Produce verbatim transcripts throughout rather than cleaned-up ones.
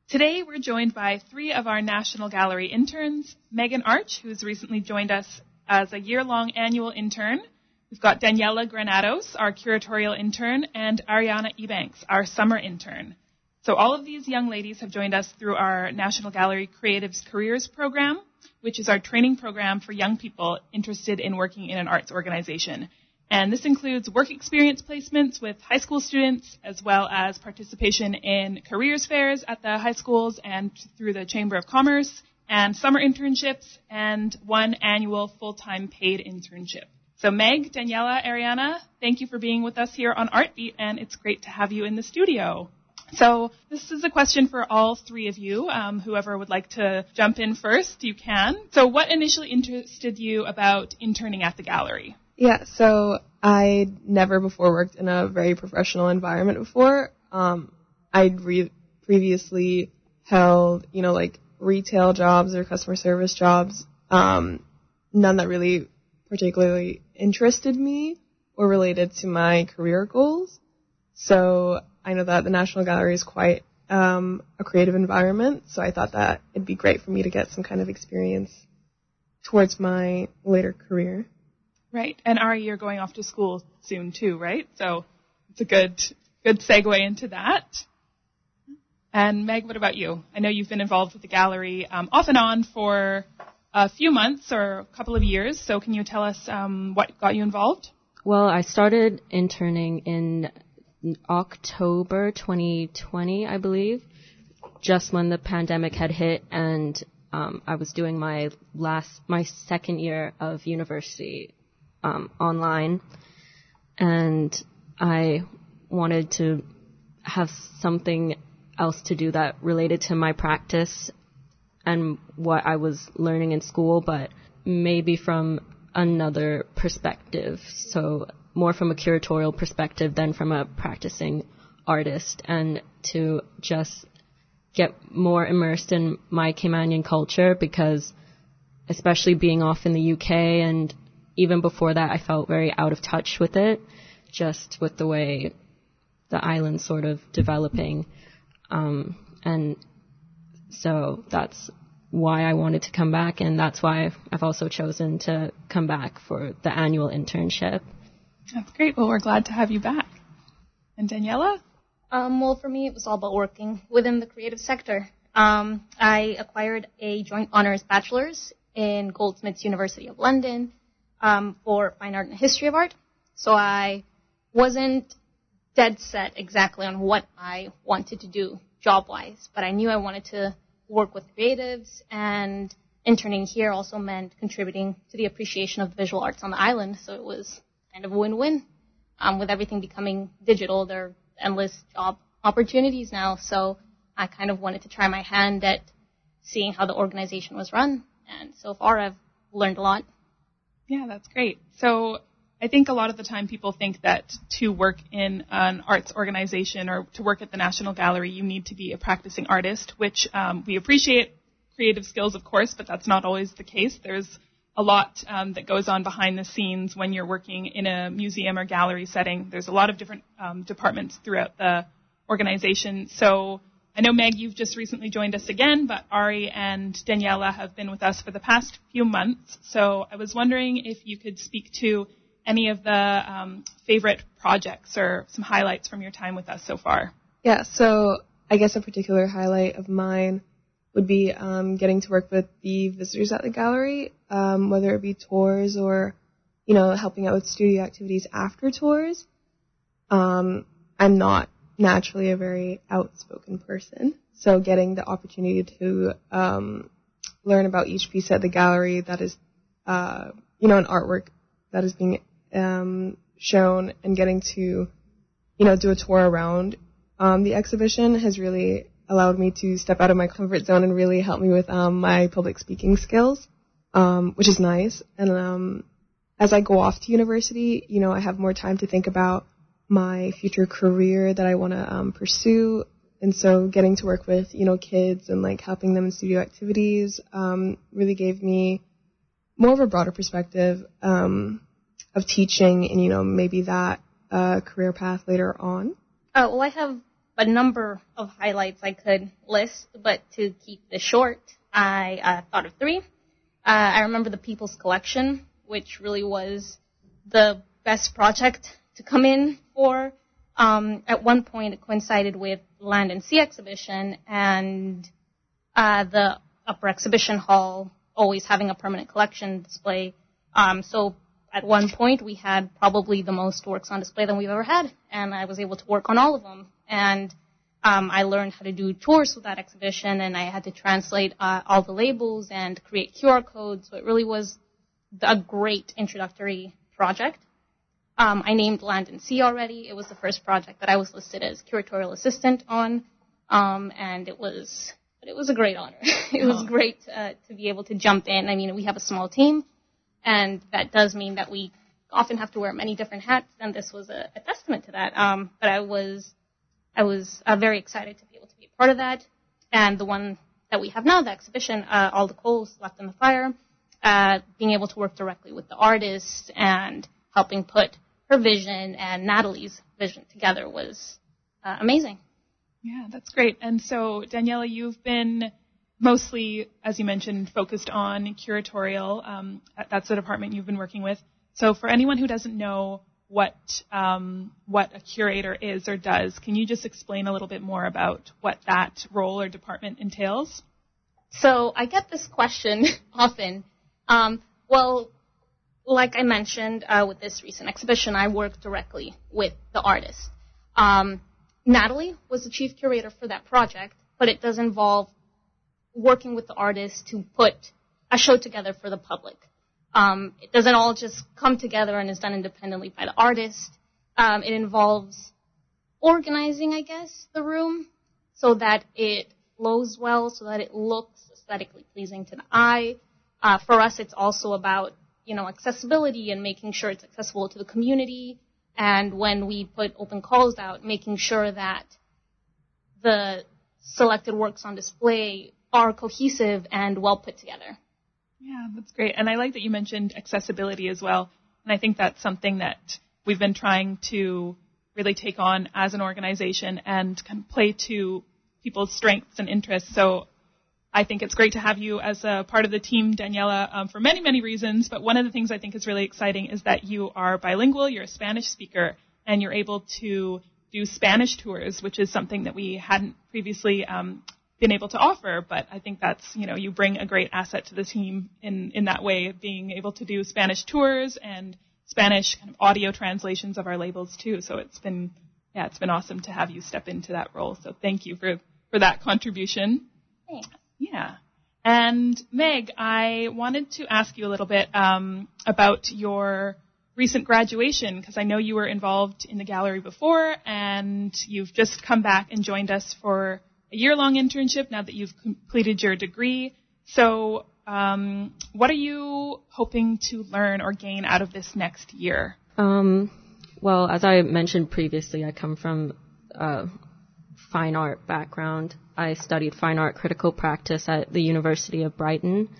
Today, we're joined by three of our National Gallery interns, Megan Arch, who's recently joined us as a year-long annual intern. We've got Daniela Granados, our curatorial intern, and Ariana Ebanks, our summer intern. So all of these young ladies have joined us through our National Gallery Creatives Careers program, which is our training program for young people interested in working in an arts organization. And this includes work experience placements with high school students, as well as participation in careers fairs at the high schools and through the Chamber of Commerce, and summer internships, and one annual full-time paid internship. So Meg, Daniela, Ariana, thank you for being with us here on ArtBeat, and it's great to have you in the studio. So this is a question for all three of you. Um, whoever would like to jump in first, you can. So what initially interested you about interning at the gallery? Yeah, so I'd never before worked in a very professional environment before. Um, I'd re- previously held, you know, like retail jobs or customer service jobs, um, none that really particularly interested me or related to my career goals. So I know that the National Gallery is quite um, a creative environment, so I thought that it'd be great for me to get some kind of experience towards my later career. Right. And Ari, you're going off to school soon too, right? So it's a good good segue into that. And Meg, what about you? I know you've been involved with the gallery um, off and on for a few months or a couple of years. So can you tell us um, what got you involved? Well, I started interning in October twenty twenty, I believe, just when the pandemic had hit, and um, I was doing my last, my second year of university Um, online, and I wanted to have something else to do that related to my practice and what I was learning in school, but maybe from another perspective, so more from a curatorial perspective than from a practicing artist, and to just get more immersed in my Caymanian culture, because especially being off in the U K, and even before that, I felt very out of touch with it, just with the way the island's sort of developing. Um, and so that's why I wanted to come back, and that's why I've also chosen to come back for the annual internship. That's great. Well, we're glad to have you back. And Daniela? Um, well, for me, it was all about working within the creative sector. Um, I acquired a joint honors bachelor's in Goldsmiths University of London, Um, for fine art and history of art. So I wasn't dead set exactly on what I wanted to do job-wise, but I knew I wanted to work with creatives, and interning here also meant contributing to the appreciation of the visual arts on the island, so it was kind of a win-win. Um, with everything becoming digital, there are endless job opportunities now, so I kind of wanted to try my hand at seeing how the organization was run, and so far I've learned a lot. Yeah, that's great. So I think a lot of the time people think that to work in an arts organization or to work at the National Gallery, you need to be a practicing artist, which um, we appreciate creative skills, of course, but that's not always the case. There's a lot um, that goes on behind the scenes when you're working in a museum or gallery setting. There's a lot of different um, departments throughout the organization. So I know, Meg, you've just recently joined us again, but Ari and Daniela have been with us for the past few months. So I was wondering if you could speak to any of the um, favorite projects or some highlights from your time with us so far. Yeah, so I guess a particular highlight of mine would be um, getting to work with the visitors at the gallery, um, whether it be tours or, you know, helping out with studio activities after tours. Um, I'm not naturally a very outspoken person, so getting the opportunity to um, learn about each piece at the gallery that is, uh, you know, an artwork that is being um, shown, and getting to, you know, do a tour around um, the exhibition has really allowed me to step out of my comfort zone and really help me with um, my public speaking skills, um, which is nice. And um, as I go off to university, you know, I have more time to think about my future career that I want to um, pursue. And so getting to work with, you know, kids and like helping them in studio activities um, really gave me more of a broader perspective um, of teaching and, you know, maybe that uh, career path later on. Uh, well, I have a number of highlights I could list, but to keep this short, I uh, thought of three. Uh, I remember the People's Collection, which really was the best project to come in for. Um, at one point, it coincided with Land and Sea exhibition and uh, the Upper Exhibition Hall always having a permanent collection display. Um, so at one point, we had probably the most works on display than we've ever had, and I was able to work on all of them. And um, I learned how to do tours with that exhibition, and I had to translate uh, all the labels and create Q R codes. So it really was a great introductory project. Um, I named Land and Sea already. It was the first project that I was listed as curatorial assistant on, um, and it was it was a great honor. It was great uh, to be able to jump in. I mean, we have a small team, and that does mean that we often have to wear many different hats, and this was a, a testament to that. Um, but I was I was uh, very excited to be able to be a part of that, and the one that we have now, the exhibition, uh, All the Coals Left in the Fire, uh, being able to work directly with the artists and helping put her vision and Natalie's vision together was uh, amazing. Yeah, that's great. And so, Daniela, you've been mostly, as you mentioned, focused on curatorial. Um, that's the department you've been working with. So for anyone who doesn't know what um, what a curator is or does, can you just explain a little bit more about what that role or department entails? So I get this question often. Um, well, like I mentioned, uh, with this recent exhibition, I worked directly with the artist. Um, Natalie was the chief curator for that project, but it does involve working with the artist to put a show together for the public. Um, it doesn't all just come together and is done independently by the artist. Um, it involves organizing, I guess, the room so that it flows well, so that it looks aesthetically pleasing to the eye. Uh, for us, it's also about you know, accessibility and making sure it's accessible to the community. And when we put open calls out, making sure that the selected works on display are cohesive and well put together. Yeah, that's great. And I like that you mentioned accessibility as well. And I think that's something that we've been trying to really take on as an organization and kind of play to people's strengths and interests. So I think it's great to have you as a part of the team, Daniela, um, for many, many reasons. But one of the things I think is really exciting is that you are bilingual, you're a Spanish speaker, and you're able to do Spanish tours, which is something that we hadn't previously um, been able to offer. But I think that's, you know, you bring a great asset to the team in, in that way, being able to do Spanish tours and Spanish kind of audio translations of our labels too. So it's been, yeah, it's been awesome to have you step into that role. So thank you for, for that contribution. Thanks. Yeah. And Meg, I wanted to ask you a little bit um, about your recent graduation, because I know you were involved in the gallery before, and you've just come back and joined us for a year-long internship now that you've completed your degree. So um, what are you hoping to learn or gain out of this next year? Um, well, as I mentioned previously, I come from a fine art background. I studied fine art critical practice at the University of Brighton.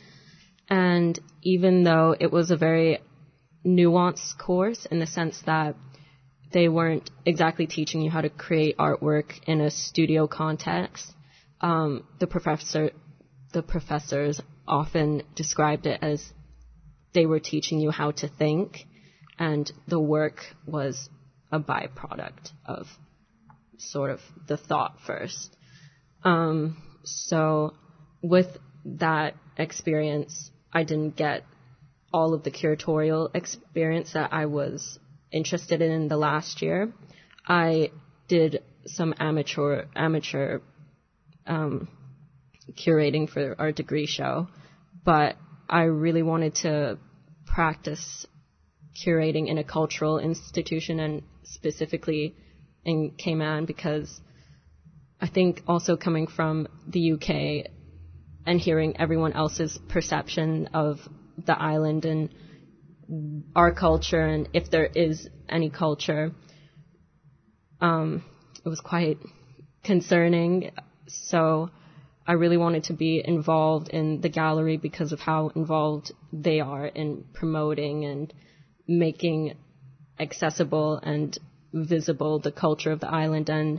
And even though it was a very nuanced course in the sense that they weren't exactly teaching you how to create artwork in a studio context, um, the professor, the professors often described it as they were teaching you how to think, and the work was a byproduct of sort of the thought first. Um, so with that experience, I didn't get all of the curatorial experience that I was interested in the last year. I did some amateur amateur um, curating for our degree show, but I really wanted to practice curating in a cultural institution, and specifically in Cayman, because I think also coming from the U K and hearing everyone else's perception of the island and our culture, and if there is any culture, um, it was quite concerning. So I really wanted to be involved in the gallery because of how involved they are in promoting and making accessible and visible the culture of the island. And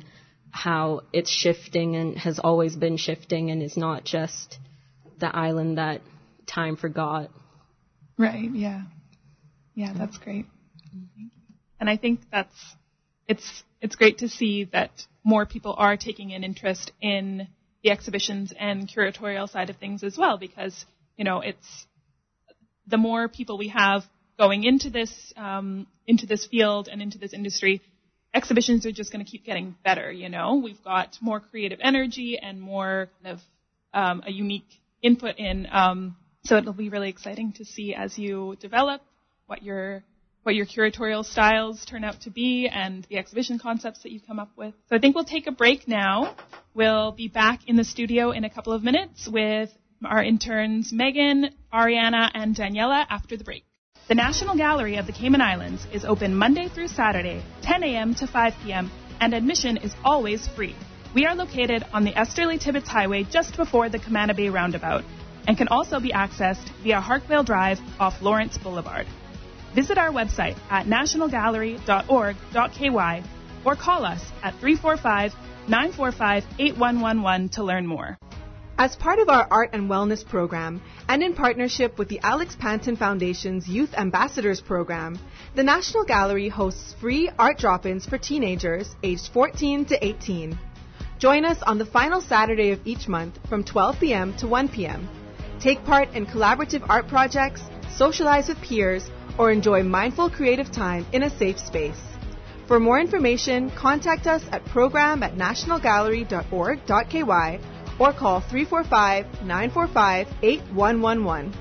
how it's shifting and has always been shifting and is not just the island that time forgot. Right, yeah. Yeah, that's great. And I think that's, it's, it's great to see that more people are taking an interest in the exhibitions and curatorial side of things as well, because, you know, it's, the more people we have going into this, um, into this field and into this industry, exhibitions are just going to keep getting better, you know. We've got more creative energy and more kind of um, a unique input in. Um, so it'll be really exciting to see as you develop what your what your curatorial styles turn out to be and the exhibition concepts that you come up with. So I think we'll take a break now. We'll be back in the studio in a couple of minutes with our interns Megan, Ariana, and Daniela after the break. The National Gallery of the Cayman Islands is open Monday through Saturday, ten a.m. to five p.m., and admission is always free. We are located on the Esterly-Tibbetts Highway just before the Camana Bay Roundabout and can also be accessed via Harkvale Drive off Lawrence Boulevard. Visit our website at national gallery dot org dot k y or call us at three four five, nine four five, eight one one one to learn more. As part of our Art and Wellness program, and in partnership with the Alex Panton Foundation's Youth Ambassadors program, the National Gallery hosts free art drop-ins for teenagers aged fourteen to eighteen. Join us on the final Saturday of each month from twelve p.m. to one p.m. Take part in collaborative art projects, socialize with peers, or enjoy mindful creative time in a safe space. For more information, contact us at program at national gallery dot org dot k y or call three four five, nine four five, eight one one one.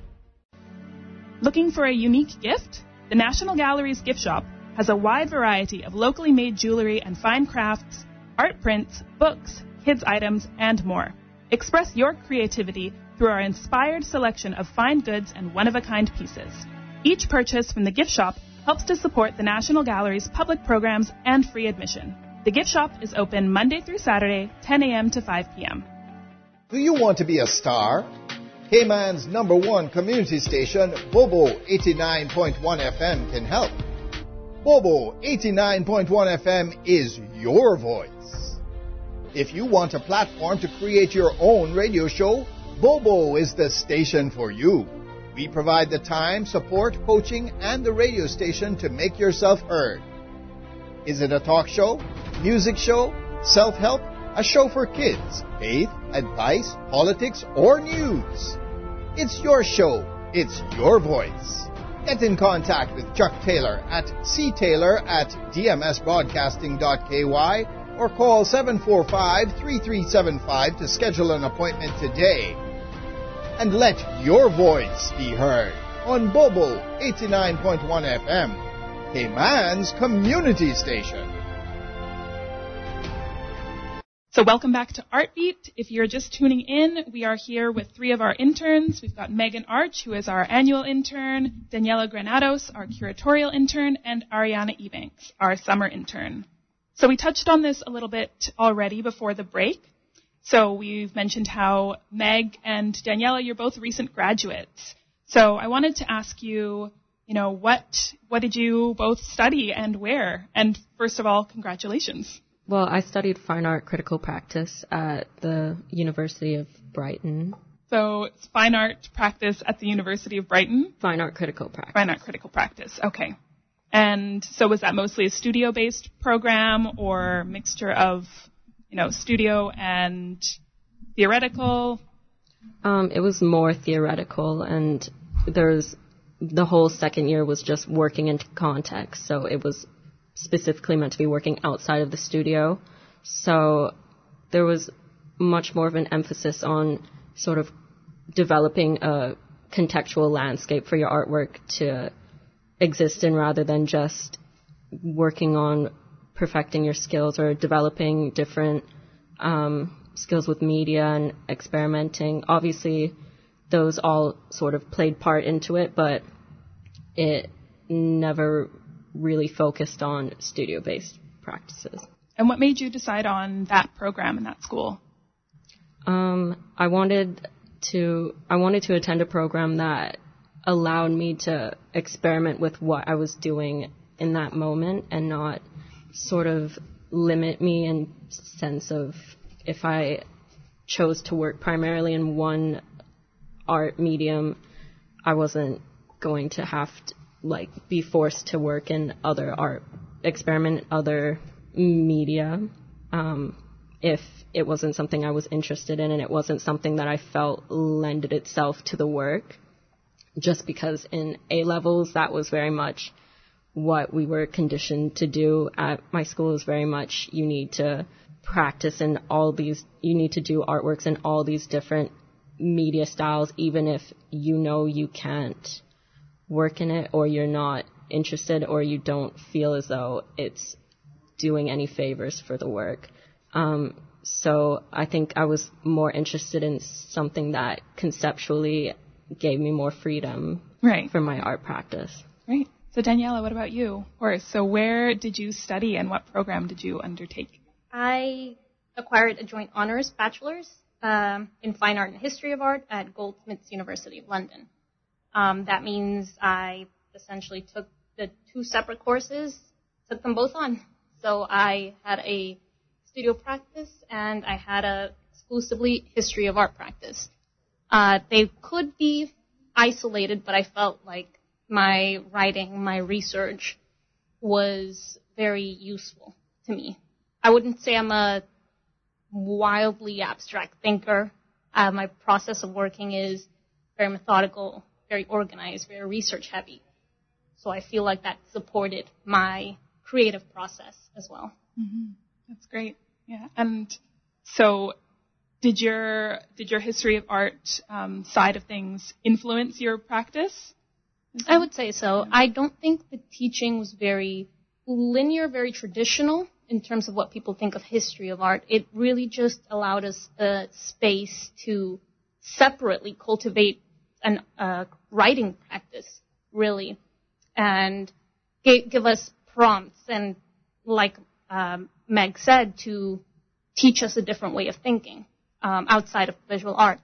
Looking for a unique gift? The National Gallery's gift shop has a wide variety of locally made jewelry and fine crafts, art prints, books, kids' items, and more. Express your creativity through our inspired selection of fine goods and one-of-a-kind pieces. Each purchase from the gift shop helps to support the National Gallery's public programs and free admission. The gift shop is open Monday through Saturday, ten a.m. to five p.m. Do you want to be a star? Cayman's number one community station, Bobo eighty-nine point one F M, can help. Bobo eighty-nine point one F M is your voice. If you want a platform to create your own radio show, Bobo is the station for you. We provide the time, support, coaching, and the radio station to make yourself heard. Is it a talk show, music show, self-help, a show for kids, faith, advice, politics, or news? It's your show. It's your voice. Get in contact with Chuck Taylor at ctaylor at d m s broadcasting dot k y or call seven four five, three three seven five to schedule an appointment today. And let your voice be heard on Bobo eighty-nine point one F M, Cayman's community station. So welcome back to Artbeat. If you're just tuning in, we are here with three of our interns. We've got Megan Arch, who is our annual intern, Daniela Granados, our curatorial intern, and Ariana Ebanks, our summer intern. So we touched on this a little bit already before the break. So we've mentioned how Meg and Daniela, you're both recent graduates. So I wanted to ask you, you know, what what did you both study and where? And first of all, congratulations. Well, I studied fine art critical practice at the University of Brighton. So it's fine art practice at the University of Brighton? Fine art critical practice. Fine art critical practice, okay. And so was that mostly a studio-based program or mixture of, you know, studio and theoretical? Um, it was more theoretical, and there's the whole second year was just working into context, so it was specifically meant to be working outside of the studio. So there was much more of an emphasis on sort of developing a contextual landscape for your artwork to exist in, rather than just working on perfecting your skills or developing different um, skills with media and experimenting. Obviously, those all sort of played part into it, but it never really focused on studio-based practices. And what made you decide on that program in that school? Um, I wanted to I wanted to attend a program that allowed me to experiment with what I was doing in that moment and not sort of limit me in sense of if I chose to work primarily in one art medium, I wasn't going to have to, like, be forced to work in other art, experiment in other media, um, if it wasn't something I was interested in and it wasn't something that I felt lended itself to the work. Just because in A-levels, that was very much what we were conditioned to do at my school. Is very much you need to practice in all these, you need to do artworks in all these different media styles, even if you know you can't work in it or you're not interested or you don't feel as though it's doing any favors for the work. Um, so I think I was more interested in something that conceptually gave me more freedom right. for my art practice. Right. So Daniela, what about you? Or so where did you study and what program did you undertake? I acquired a joint honors bachelor's um, in fine art and history of art at Goldsmiths University of London. Um, that means I essentially took the two separate courses, took them both on. So I had a studio practice and I had a exclusively history of art practice. Uh, they could be isolated, but I felt like my writing, my research was very useful to me. I wouldn't say I'm a wildly abstract thinker. Uh, my process of working is very methodical, very organized, very research heavy. So I feel like that supported my creative process as well. Mm-hmm. That's great. Yeah. And so did your did your history of art um, side of things influence your practice? I would say so. Yeah. I don't think the teaching was very linear, very traditional in terms of what people think of history of art. It really just allowed us a space to separately cultivate an uh, writing practice, really, and g- give us prompts and, like um, Meg said, to teach us a different way of thinking um, outside of visual arts.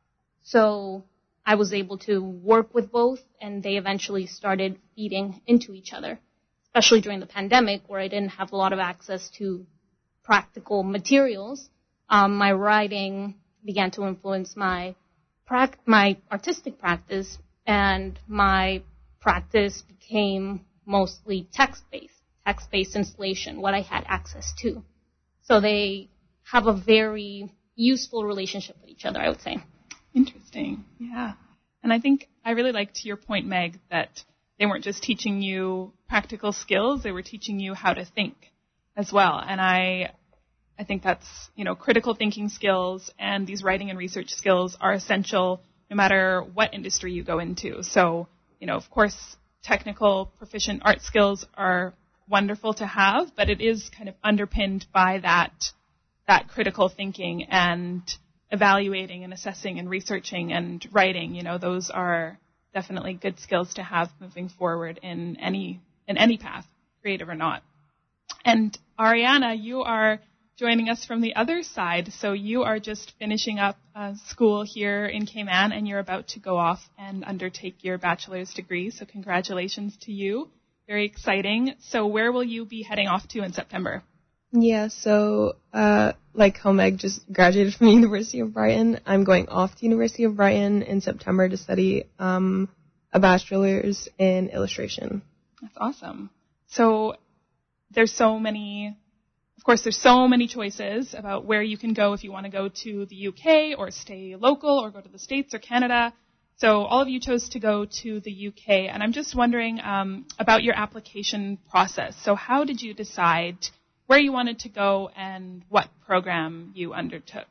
So I was able to work with both, and they eventually started feeding into each other, especially during the pandemic where I didn't have a lot of access to practical materials. Um, my writing began to influence my prac- my artistic practice, and my practice became mostly text-based, text-based installation, what I had access to. So they have a very useful relationship with each other, I would say. Interesting. Yeah. And I think I really liked your point, Meg, that they weren't just teaching you practical skills, they were teaching you how to think as well. And I I think that's, you know, critical thinking skills and these writing and research skills are essential no matter what industry you go into. So, you know, of course, technical, proficient art skills are wonderful to have, but it is kind of underpinned by that that critical thinking and evaluating and assessing and researching and writing. You know, those are definitely good skills to have moving forward in any in any path, creative or not. And Ariana, you are joining us from the other side. So you are just finishing up uh, school here in Cayman, and you're about to go off and undertake your bachelor's degree. So congratulations to you. Very exciting. So where will you be heading off to in September? Yeah, so uh, like how Meg just graduated from the University of Brighton, I'm going off to University of Brighton in September to study um, a bachelor's in illustration. That's awesome. So there's so many, of course, there's so many choices about where you can go if you want to go to the U K or stay local or go to the States or Canada. So all of you chose to go to the U K, and I'm just wondering um, about your application process. So how did you decide where you wanted to go and what program you undertook?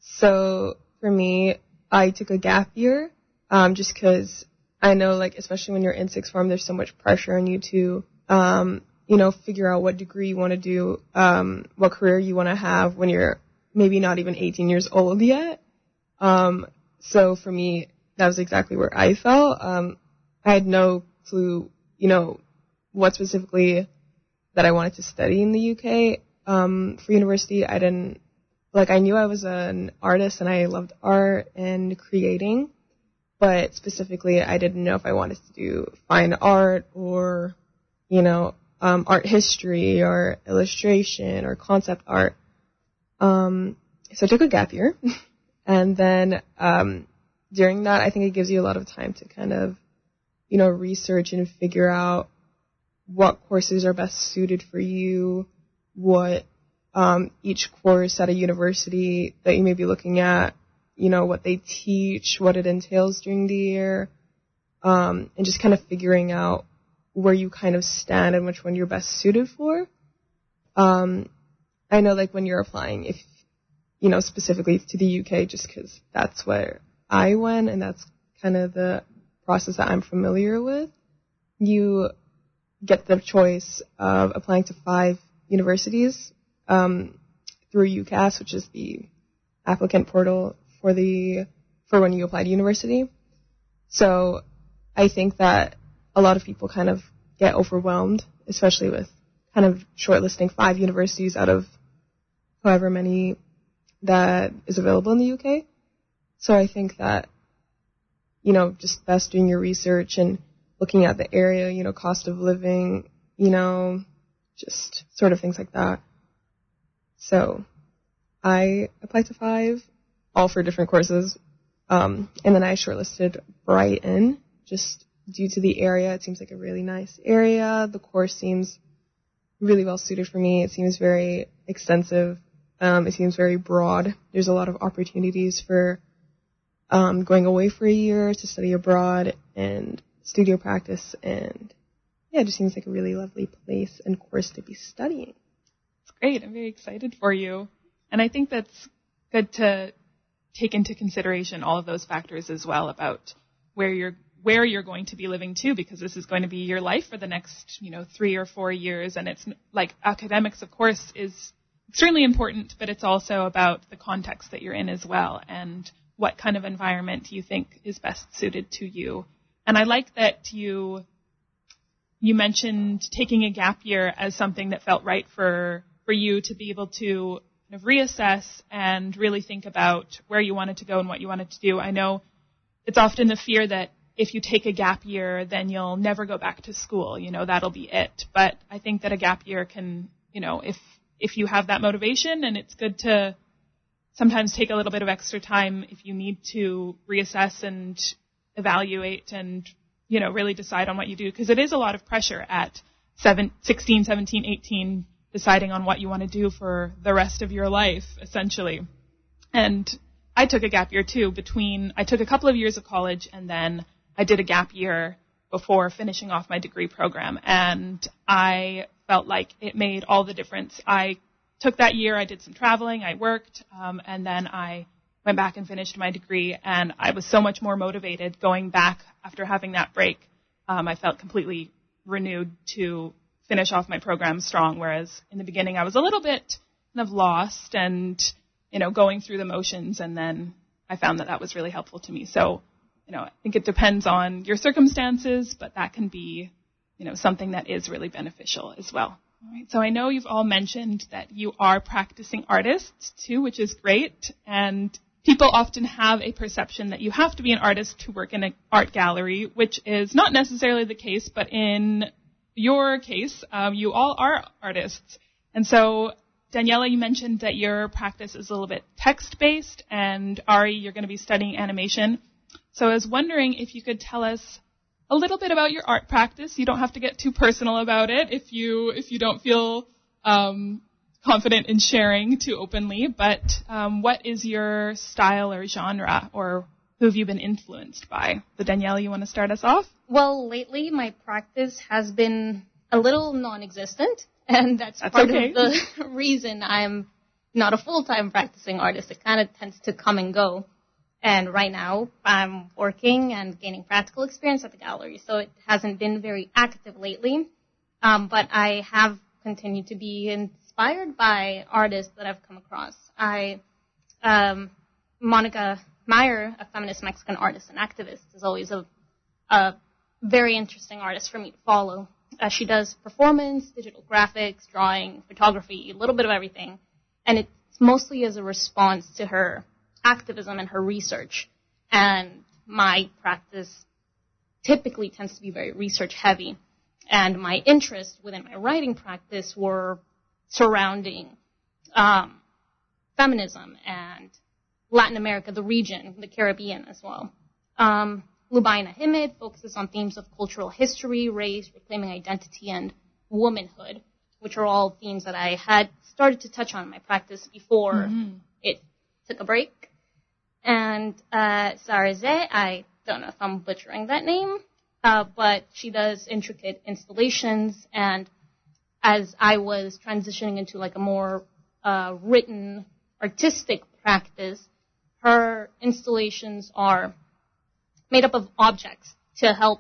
So for me, I took a gap year um, just because I know, like, especially when you're in sixth form, there's so much pressure on you to, um, you know, figure out what degree you want to do, um, what career you want to have when you're maybe not even eighteen years old yet. Um, so for me, that was exactly where I fell. Um, I had no clue, you know, what specifically that I wanted to study in the U K. Um, for university, I didn't, like, I knew I was an artist and I loved art and creating, but specifically I didn't know if I wanted to do fine art or, you know, um, art history or illustration or concept art. Um, so I took a gap year, and then um, during that, I think it gives you a lot of time to kind of, you know, research and figure out what courses are best suited for you, what um, each course at a university that you may be looking at, you know, what they teach, what it entails during the year, um, and just kind of figuring out where you kind of stand and which one you're best suited for. Um, I know, like, when you're applying, if, you know, specifically to the U K, just because that's where I went and that's kind of the process that I'm familiar with, you get the choice of applying to five universities um, through UCAS, which is the applicant portal for the for when you apply to university. So I think that a lot of people kind of get overwhelmed, especially with kind of shortlisting five universities out of however many that is available in the U K. So I think that, you know, just best doing your research and looking at the area, you know, cost of living, you know, just sort of things like that. So I applied to five, all for different courses. Um, and then I shortlisted Brighton, just due to the area. It seems like a really nice area. The course seems really well suited for me. It seems very extensive. Um, it seems very broad. There's a lot of opportunities for um, going away for a year to study abroad and studio practice. And yeah, it just seems like a really lovely place and course to be studying. It's great. I'm very excited for you. And I think that's good to take into consideration all of those factors as well about where you're where you're going to be living too, because this is going to be your life for the next, you know, three or four years. And it's like academics, of course, is extremely important, but it's also about the context that you're in as well and what kind of environment you think is best suited to you. And I like that you you mentioned taking a gap year as something that felt right for, for you to be able to kind of reassess and really think about where you wanted to go and what you wanted to do. I know it's often the fear that if you take a gap year, then you'll never go back to school. You know, that'll be it. But I think that a gap year can, you know, if if you have that motivation, and it's good to sometimes take a little bit of extra time if you need to reassess and evaluate and, you know, really decide on what you do. Because it is a lot of pressure at seven, sixteen, seventeen, eighteen, deciding on what you want to do for the rest of your life, essentially. And I took a gap year too between, I took a couple of years of college and then I did a gap year before finishing off my degree program. And I felt like it made all the difference. I took that year, I did some traveling, I worked, um, and then I went back and finished my degree. And I was so much more motivated going back after having that break. Um, I felt completely renewed to finish off my program strong, whereas in the beginning I was a little bit kind of lost and, you know, going through the motions, and then I found that that was really helpful to me. So, you know, I think it depends on your circumstances, but that can be, you know, something that is really beneficial as well. All right, so I know you've all mentioned that you are practicing artists too, which is great, and people often have a perception that you have to be an artist to work in an art gallery, which is not necessarily the case, but in your case, um, you all are artists. And so, Daniela, you mentioned that your practice is a little bit text-based, and Ari, you're going to be studying animation. So I was wondering if you could tell us a little bit about your art practice. You don't have to get too personal about it if you if you don't feel um, confident in sharing too openly. But um, what is your style or genre, or who have you been influenced by? So Daniela, you want to start us off? Well, lately my practice has been a little non-existent, and that's, that's part okay. of the reason I'm not a full-time practicing artist. It kind of tends to come and go. And right now I'm working and gaining practical experience at the gallery, so it hasn't been very active lately. Um, but I have continued to be inspired by artists that I've come across. I, um, Monica Meyer, a feminist Mexican artist and activist, is always a, a very interesting artist for me to follow. Uh, she does performance, digital graphics, drawing, photography, a little bit of everything. And it's mostly as a response to her activism and her research. And my practice typically tends to be very research heavy. And my interests within my writing practice were surrounding um, feminism and Latin America, the region, the Caribbean as well. Um, Lubaina Himid focuses on themes of cultural history, race, reclaiming identity, and womanhood, which are all themes that I had started to touch on in my practice before mm-hmm. it took a break. And uh, Sarze, I don't know if I'm butchering that name, uh, but she does intricate installations. And as I was transitioning into like a more uh, written, artistic practice, her installations are made up of objects to help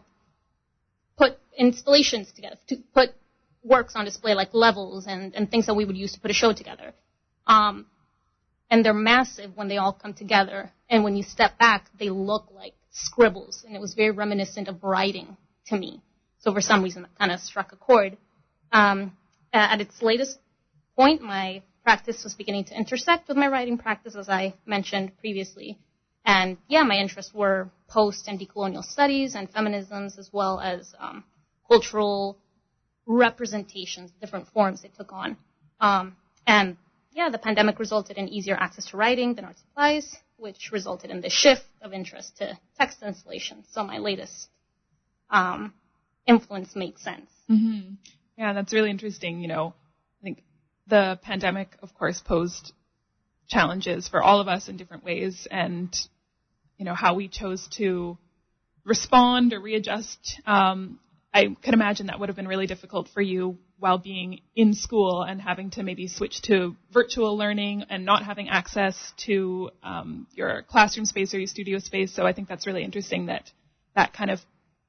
put installations together, to put works on display like levels and, and things that we would use to put a show together. Um, and they're massive when they all come together. And when you step back, they look like scribbles. And it was very reminiscent of writing to me. So for some reason, that kind of struck a chord. Um, at its latest point, my practice was beginning to intersect with my writing practice, as I mentioned previously. And yeah, my interests were post and decolonial studies and feminisms, as well as um, cultural representations, different forms they took on. Um, and yeah, the pandemic resulted in easier access to writing than art supplies, which resulted in the shift of interest to text installations. So my latest um, influence makes sense. Mm-hmm. Yeah, that's really interesting. You know, I think the pandemic, of course, posed challenges for all of us in different ways, and you know, how we chose to respond or readjust. Um, I could imagine that would have been really difficult for you while being in school and having to maybe switch to virtual learning and not having access to um, your classroom space or your studio space. So I think that's really interesting that that kind of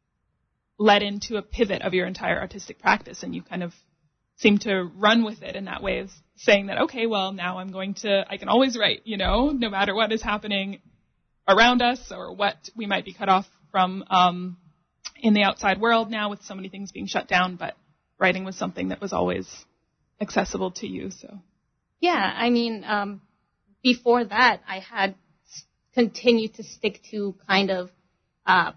led into a pivot of your entire artistic practice, and you kind of seem to run with it in that way of saying that, okay, well, now I'm going to, I can always write, you know, no matter what is happening around us or what we might be cut off from um, in the outside world now with so many things being shut down, but writing was something that was always accessible to you. So, yeah, I mean, um, before that, I had continued to stick to kind of uh,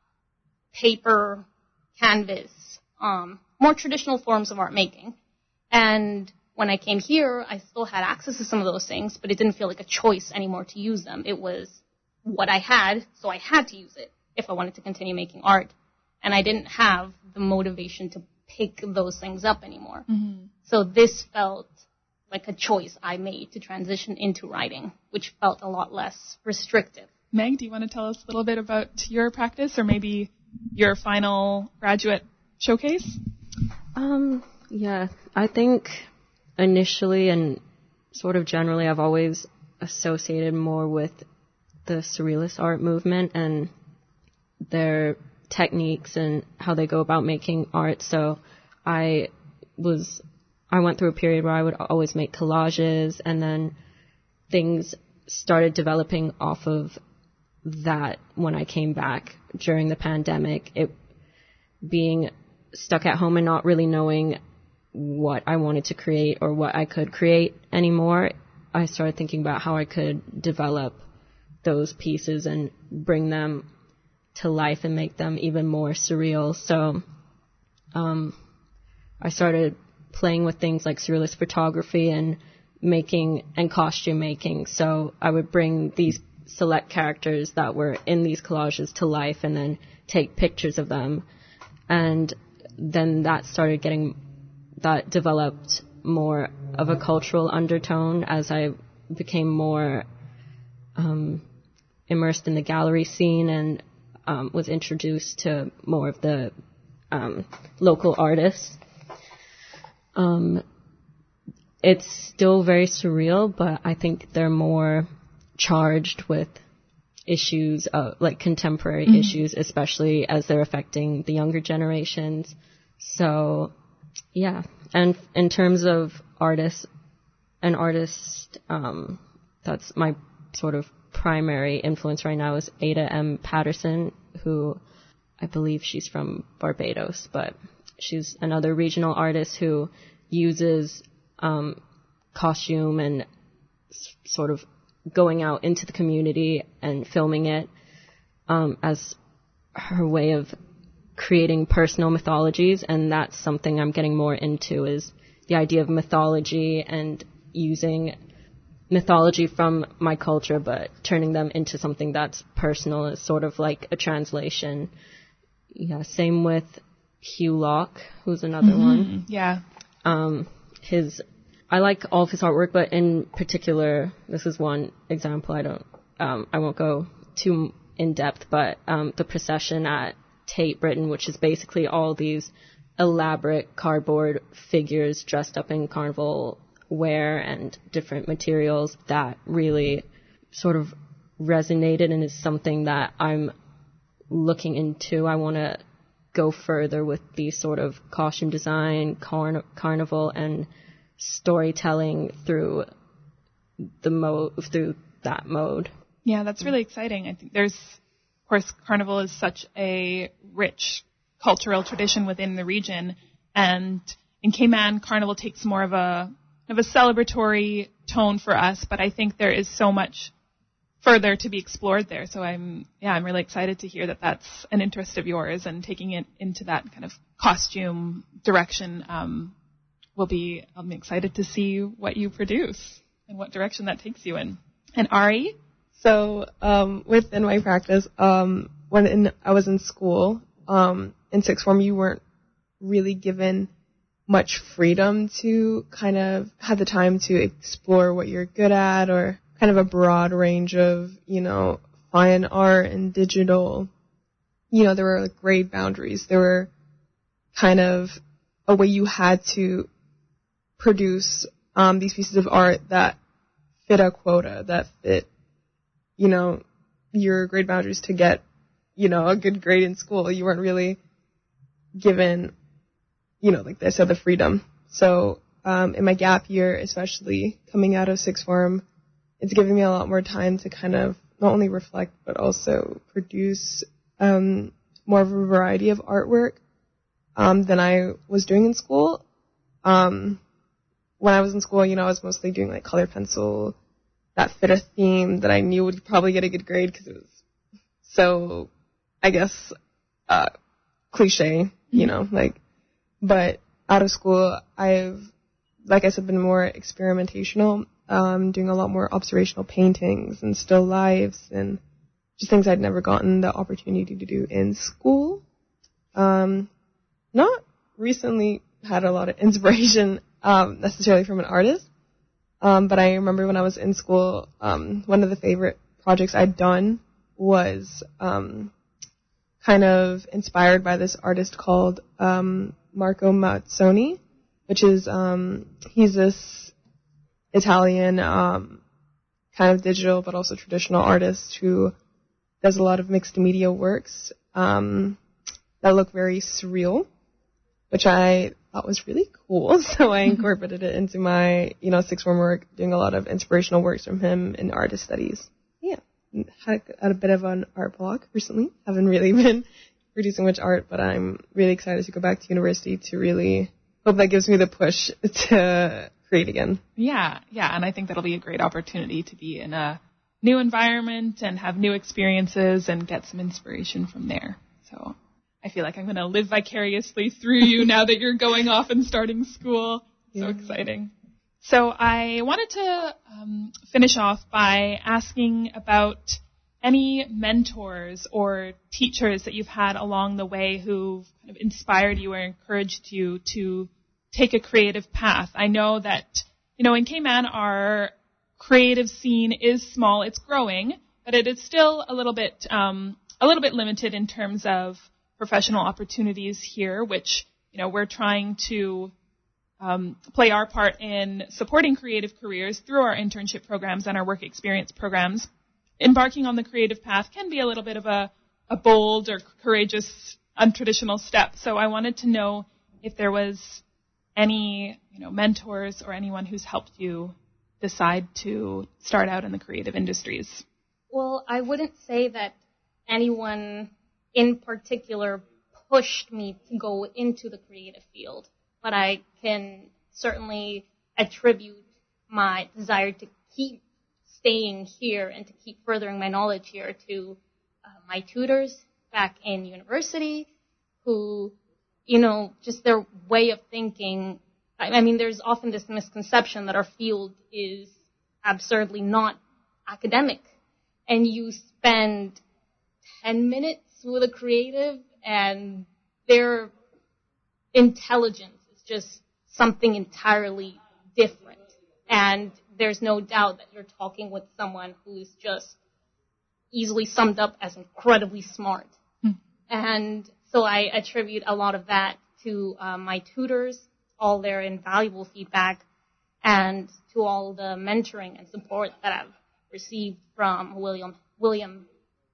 paper, canvas, um, more traditional forms of art making. And when I came here, I still had access to some of those things, but it didn't feel like a choice anymore to use them. It was what I had, so I had to use it if I wanted to continue making art. And I didn't have the motivation to pick those things up anymore. Mm-hmm. So this felt like a choice I made to transition into writing, which felt a lot less restrictive. Meg, do you want to tell us a little bit about your practice or maybe your final graduate showcase? Um, yeah, I think initially and sort of generally I've always associated more with the surrealist art movement and their techniques and how they go about making art. So I was, I went through a period where I would always make collages, and then things started developing off of that when I came back during the pandemic. It being stuck at home and not really knowing what I wanted to create or what I could create anymore, I started thinking about how I could develop those pieces and bring them to life and make them even more surreal. So um, I started playing with things like surrealist photography and making and costume making. So I would bring these select characters that were in these collages to life and then take pictures of them. And then that started getting, that developed more of a cultural undertone as I became more um, immersed in the gallery scene and um, was introduced to more of the um, local artists. Um, it's still very surreal, but I think they're more charged with issues, uh, like contemporary mm-hmm. issues, especially as they're affecting the younger generations. So, yeah. And in terms of artists, an artist um, that's my sort of primary influence right now is Ada M. Patterson, who I believe she's from Barbados, but she's another regional artist who uses um, costume and s- sort of going out into the community and filming it um, as her way of creating personal mythologies, and that's something I'm getting more into, is the idea of mythology and using mythology from my culture but turning them into something that's personal, is sort of like a translation. Yeah, same with Hugh Locke, who's another Mm-hmm. one. Yeah. Um, his, I like all of his artwork, but in particular, this is one example. I don't, um, I won't go too in depth, but um, the procession at Tate Britain, which is basically all these elaborate cardboard figures dressed up in carnival wear and different materials, that really sort of resonated and is something that I'm looking into. I want to go further with these sort of costume design, carn- carnival, and storytelling through the mode, through that mode. Yeah, that's really exciting. I think there's, of course, Carnival is such a rich cultural tradition within the region, and in Cayman, Carnival takes more of a of a celebratory tone for us, but I think there is so much further to be explored there. So I'm, yeah, I'm really excited to hear that that's an interest of yours, and taking it into that kind of costume direction um, will be, I'm excited to see what you produce and what direction that takes you in. And Ari? So um, within my practice, um, when in, I was in school, um, in sixth form, you weren't really given much freedom to kind of have the time to explore what you're good at, or kind of a broad range of, you know, fine art and digital. You know, there were like grade boundaries. There were kind of a way you had to produce um, these pieces of art that fit a quota, that fit, you know, your grade boundaries to get, you know, a good grade in school. You weren't really given, you know, like I said, the freedom. So um, in my gap year, especially coming out of sixth form, it's giving me a lot more time to kind of not only reflect, but also produce um, more of a variety of artwork um, than I was doing in school. Um, when I was in school, you know, I was mostly doing like color pencil that fit a theme that I knew would probably get a good grade because it was so, I guess, uh, cliche, you know, like, but out of school, I've, like I said, been more experimentational, um, doing a lot more observational paintings and still lives and just things I'd never gotten the opportunity to do in school. Um, not recently had a lot of inspiration, um, necessarily from an artist. Um, but I remember when I was in school, um, one of the favorite projects I'd done was um, kind of inspired by this artist called um, Marco Mazzoni, which is, um, he's this Italian um, kind of digital but also traditional artist who does a lot of mixed media works um, that look very surreal, which I thought was really cool. So I incorporated it into my, you know, sixth form work, doing a lot of inspirational works from him in artist studies. Yeah, had a, had a bit of an art block recently. Haven't really been producing much art, but I'm really excited to go back to university to really hope that gives me the push to create again. Yeah, yeah, and I think that'll be a great opportunity to be in a new environment and have new experiences and get some inspiration from there. So I feel like I'm going to live vicariously through you now that you're going off and starting school. So yeah. Exciting. So I wanted to um, finish off by asking about any mentors or teachers that you've had along the way who've kind of inspired you or encouraged you to take a creative path. I know that, you know, in Cayman, our creative scene is small. It's growing, but it is still a little bit, um, a little bit limited in terms of professional opportunities here, which, you know, we're trying to um, play our part in supporting creative careers through our internship programs and our work experience programs. Embarking on the creative path can be a little bit of a, a bold or courageous, untraditional step. So I wanted to know if there was any, you know, mentors or anyone who's helped you decide to start out in the creative industries. Well, I wouldn't say that anyone in particular pushed me to go into the creative field, but I can certainly attribute my desire to keep staying here and to keep furthering my knowledge here to uh, my tutors back in university, who, you know, just their way of thinking. I, I mean, there's often this misconception that our field is absurdly not academic. And you spend ten minutes with a creative and their intelligence is just something entirely different. And there's no doubt that you're talking with someone who's just easily summed up as incredibly smart. Hmm. And so I attribute a lot of that to uh, my tutors, all their invaluable feedback, and to all the mentoring and support that I've received from William William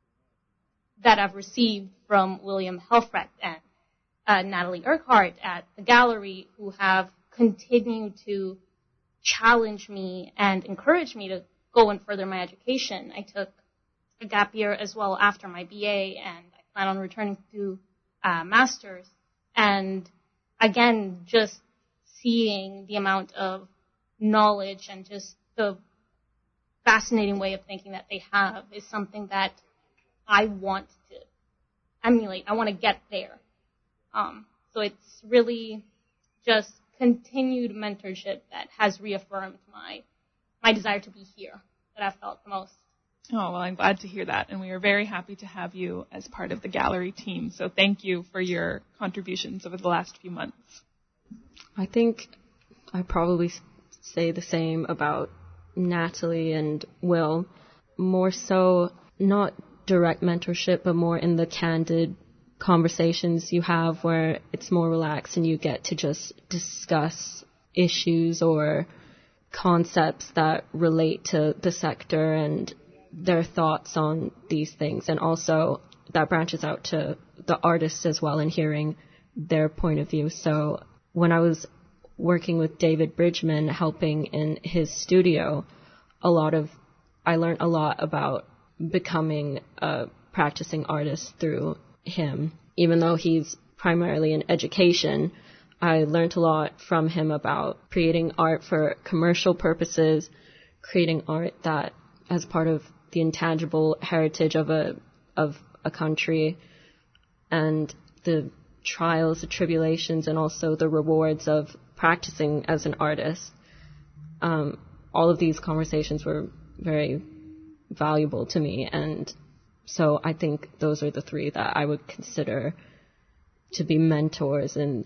that I've received from William Helfrecht and uh, Natalie Urquhart at the gallery, who have continued to challenge me and encourage me to go and further my education. I took a gap year as well after my B A, and I plan on returning to uh, master's. And again, just seeing the amount of knowledge and just the fascinating way of thinking that they have is something that I want to emulate. I want to get there. Um, so it's really just continued mentorship that has reaffirmed my my desire to be here that I've felt the most. Oh, well, I'm glad to hear that, and we are very happy to have you as part of the gallery team. So thank you for your contributions over the last few months. I think I probably say the same about Natalie and Will, more so not direct mentorship, but more in the candid conversations you have where it's more relaxed and you get to just discuss issues or concepts that relate to the sector and their thoughts on these things. And also that branches out to the artists as well and hearing their point of view. So when I was working with David Bridgman, helping in his studio, a lot of, I learned a lot about becoming a practicing artist through him. Even though he's primarily in education, I learned a lot from him about creating art for commercial purposes, creating art that as part of the intangible heritage of a of a country, and the trials, the tribulations, and also the rewards of practicing as an artist. Um, all of these conversations were very valuable to me, and so I think those are the three that I would consider to be mentors in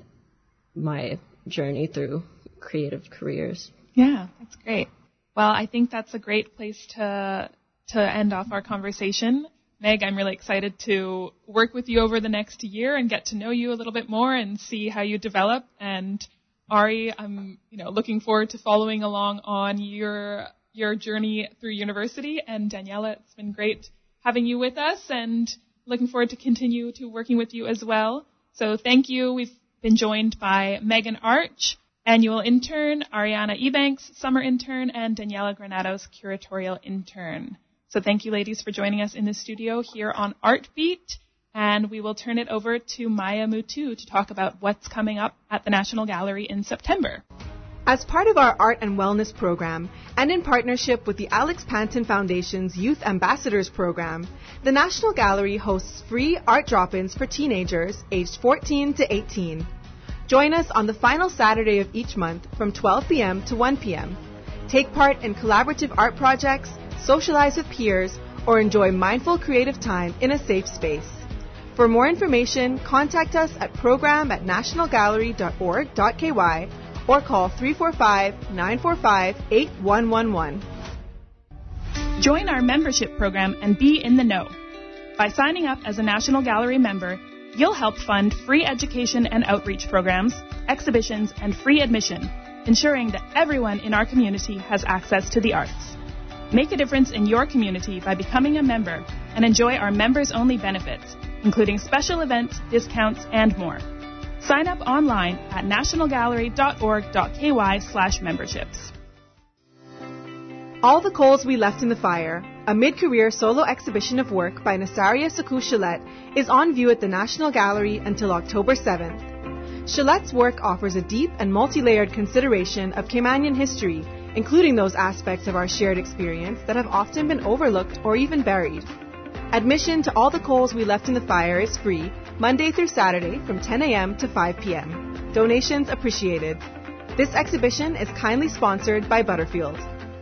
my journey through creative careers. Yeah, that's great. Well, I think that's a great place to to end off our conversation. Meg, I'm really excited to work with you over the next year and get to know you a little bit more and see how you develop. And Ari, I'm you know looking forward to following along on your your journey through university. And Daniela, it's been great having you with us and looking forward to continue to working with you as well. So thank you. We've been joined by Megan Arch, annual intern, Ariana Ebanks, summer intern, and Daniela Granados, curatorial intern. So thank you, ladies, for joining us in the studio here on Artbeat. And we will turn it over to Maya Mutu to talk about what's coming up at the National Gallery in September. As part of our Art and Wellness program, and in partnership with the Alex Panton Foundation's Youth Ambassadors program, the National Gallery hosts free art drop-ins for teenagers aged fourteen to eighteen. Join us on the final Saturday of each month from twelve p.m. to one p.m. Take part in collaborative art projects, socialize with peers, or enjoy mindful creative time in a safe space. For more information, contact us at program at national gallery dot org dot k y or call three four five, nine four five, eight one one one. Join our membership program and be in the know. By signing up as a National Gallery member, you'll help fund free education and outreach programs, exhibitions, and free admission, ensuring that everyone in our community has access to the arts. Make a difference in your community by becoming a member and enjoy our members-only benefits, including special events, discounts, and more. Sign up online at national gallery dot org dot k y slash memberships. All the Coals We Left in the Fire, a mid-career solo exhibition of work by Nasaria Saku-Chalet, is on view at the National Gallery until October seventh. Chalet's work offers a deep and multi-layered consideration of Caymanian history, including those aspects of our shared experience that have often been overlooked or even buried. Admission to All the Coals We Left in the Fire is free Monday through Saturday from ten a.m. to five p.m. Donations appreciated. This exhibition is kindly sponsored by Butterfield.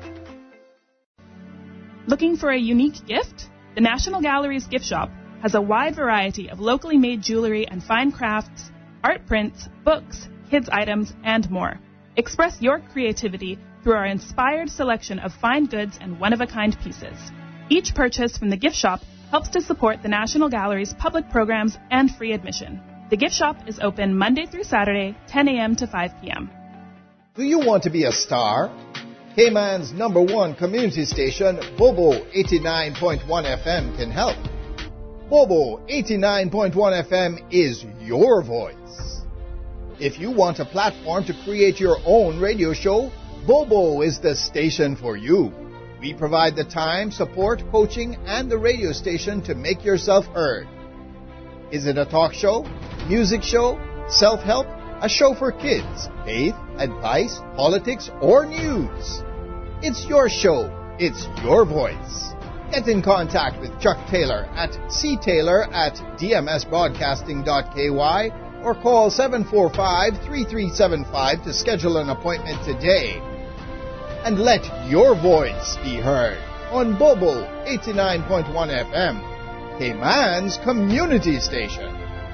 Looking for a unique gift? The National Gallery's gift shop has a wide variety of locally made jewelry and fine crafts, art prints, books, kids' items, and more. Express your creativity through our inspired selection of fine goods and one-of-a-kind pieces. Each purchase from the gift shop helps to support the National Gallery's public programs and free admission. The gift shop is open Monday through Saturday, ten a.m. to five p.m. Do you want to be a star? Cayman's number one community station, Bobo eighty-nine point one F M, can help. Bobo eighty-nine point one F M is your voice. If you want a platform to create your own radio show, Bobo is the station for you. We provide the time, support, coaching, and the radio station to make yourself heard. Is it a talk show, music show, self-help, a show for kids, faith, advice, politics, or news? It's your show. It's your voice. Get in contact with Chuck Taylor at ctaylor at dmsbroadcasting.ky or call seven four five, three three seven five to schedule an appointment today. And let your voice be heard on Bobo eighty-nine point one F M, Cayman's community station.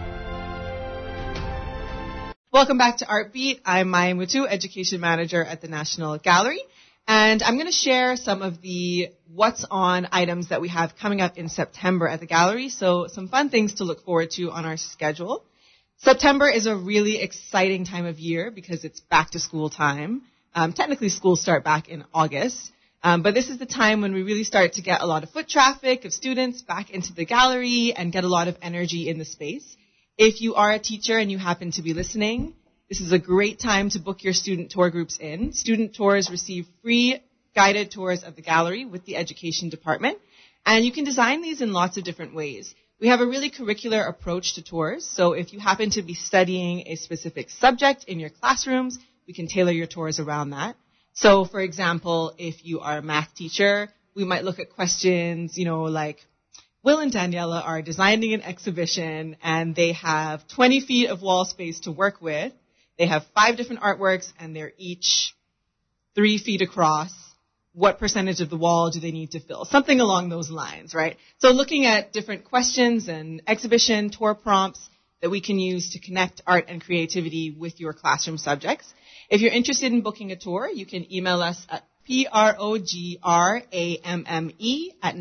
Welcome back to Artbeat. I'm Maya Mutu, Education Manager at the National Gallery. And I'm going to share some of the what's on items that we have coming up in September at the Gallery. So some fun things to look forward to on our schedule. September is a really exciting time of year because it's back to school time. Um, technically, schools start back in August. Um, but this is the time when we really start to get a lot of foot traffic of students back into the gallery and get a lot of energy in the space. If you are a teacher and you happen to be listening, this is a great time to book your student tour groups in. Student tours receive free guided tours of the gallery with the education department, and you can design these in lots of different ways. We have a really curricular approach to tours, so if you happen to be studying a specific subject in your classrooms, we can tailor your tours around that. So, for example, if you are a math teacher, we might look at questions, you know, like, Will and Daniela are designing an exhibition, and they have twenty feet of wall space to work with. They have five different artworks, and they're each three feet across. What percentage of the wall do they need to fill? Something along those lines, right? So looking at different questions and exhibition tour prompts that we can use to connect art and creativity with your classroom subjects. If you're interested in booking a tour, you can email us at P-R-O-G-R-A-M-M-E at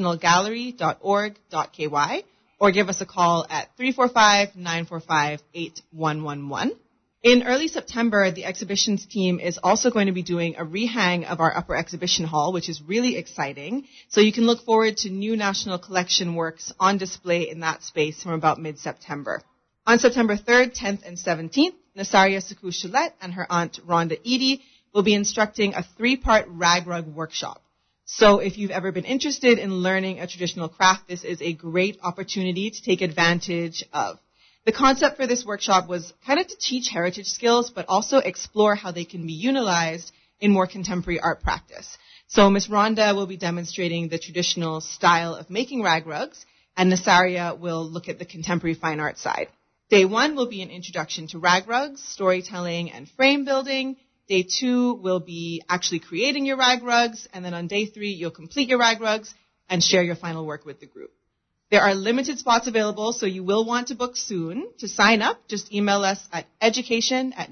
nationalgallery.org.ky or give us a call at three four five, nine four five, eight one one one. In early September, the exhibitions team is also going to be doing a rehang of our upper exhibition hall, which is really exciting. So you can look forward to new National Collection works on display in that space from about mid-September. On September third, tenth, and seventeenth, Nasaria Saku-Shulette and her aunt Rhonda Edie will be instructing a three-part rag rug workshop. So if you've ever been interested in learning a traditional craft, this is a great opportunity to take advantage of. The concept for this workshop was kind of to teach heritage skills, but also explore how they can be utilized in more contemporary art practice. So Miss Rhonda will be demonstrating the traditional style of making rag rugs, and Nasaria will look at the contemporary fine art side. Day one will be an introduction to rag rugs, storytelling, and frame building. Day two will be actually creating your rag rugs, and then on day three, you'll complete your rag rugs and share your final work with the group. There are limited spots available, so you will want to book soon. To sign up, just email us at education at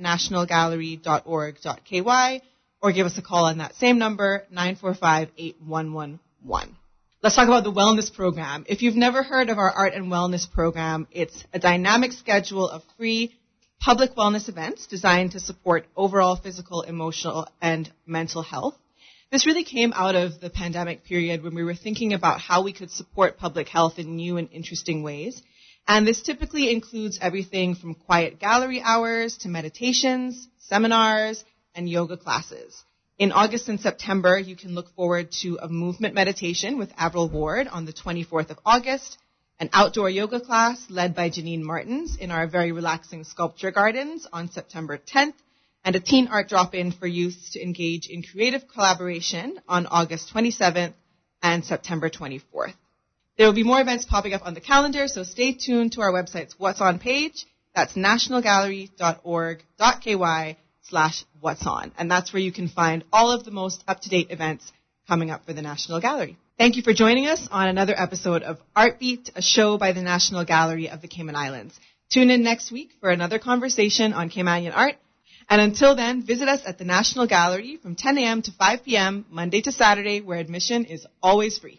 nationalgallery.org.ky or give us a call on that same number, nine four five, eight one one one. Let's talk about the wellness program. If you've never heard of our art and wellness program, it's a dynamic schedule of free public wellness events designed to support overall physical, emotional, and mental health. This really came out of the pandemic period when we were thinking about how we could support public health in new and interesting ways. And this typically includes everything from quiet gallery hours to meditations, seminars, and yoga classes. In August and September, you can look forward to a movement meditation with Avril Ward on the twenty-fourth of August, an outdoor yoga class led by Janine Martins in our very relaxing sculpture gardens on September tenth, and a teen art drop-in for youth to engage in creative collaboration on August twenty-seventh and September twenty-fourth. There will be more events popping up on the calendar, so stay tuned to our website's What's On page. That's nationalgallery.org.ky slash what's on. And that's where you can find all of the most up-to-date events coming up for the National Gallery. Thank you for joining us on another episode of Artbeat, a show by the National Gallery of the Cayman Islands. Tune in next week for another conversation on Caymanian art. And until then, visit us at the National Gallery from ten a.m. to five p.m. Monday to Saturday, where admission is always free.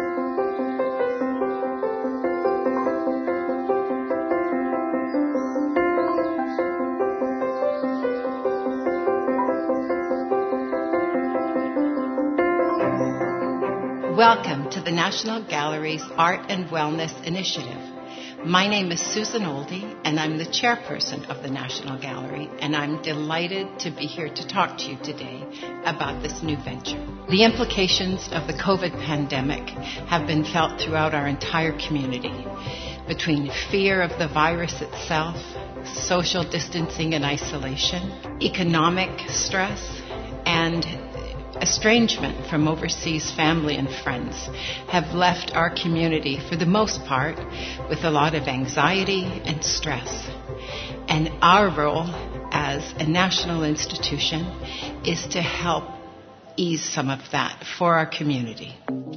Welcome to the National Gallery's Art and Wellness Initiative. My name is Susan Oldie, and I'm the chairperson of the National Gallery, and I'm delighted to be here to talk to you today about this new venture. The implications of the COVID pandemic have been felt throughout our entire community. Between fear of the virus itself, social distancing and isolation, economic stress, and estrangement from overseas family and friends have left our community, for the most part, with a lot of anxiety and stress. And our role as a national institution is to help ease some of that for our community.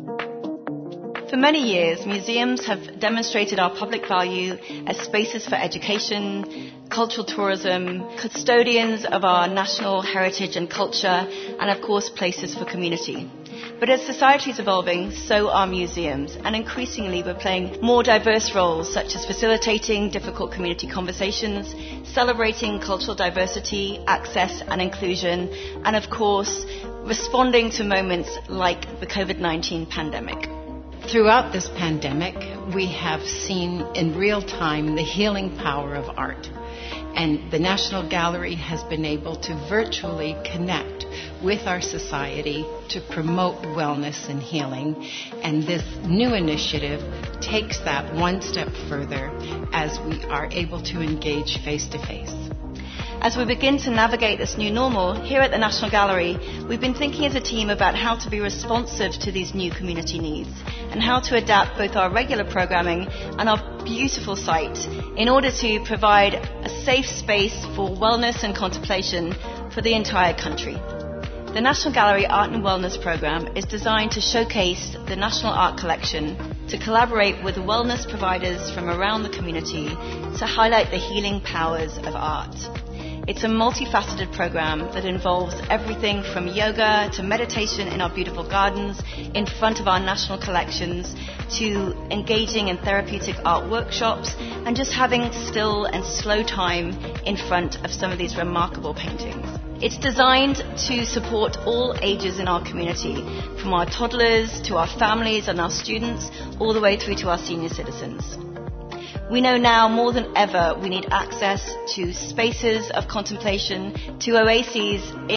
For many years, museums have demonstrated our public value as spaces for education, cultural tourism, custodians of our national heritage and culture, and of course places for community. But as society is evolving, so are museums, and increasingly we're playing more diverse roles, such as facilitating difficult community conversations, celebrating cultural diversity, access and inclusion, and of course responding to moments like the COVID nineteen pandemic. Throughout this pandemic, we have seen in real time the healing power of art. And the National Gallery has been able to virtually connect with our society to promote wellness and healing. And this new initiative takes that one step further as we are able to engage face to face. As we begin to navigate this new normal, here at the National Gallery, we've been thinking as a team about how to be responsive to these new community needs and how to adapt both our regular programming and our beautiful site in order to provide a safe space for wellness and contemplation for the entire country. The National Gallery Art and Wellness Program is designed to showcase the National Art Collection, to collaborate with wellness providers from around the community to highlight the healing powers of art. It's a multifaceted program that involves everything from yoga to meditation in our beautiful gardens in front of our national collections to engaging in therapeutic art workshops and just having still and slow time in front of some of these remarkable paintings. It's designed to support all ages in our community, from our toddlers to our families and our students, all the way through to our senior citizens. We know now more than ever we need access to spaces of contemplation, to oases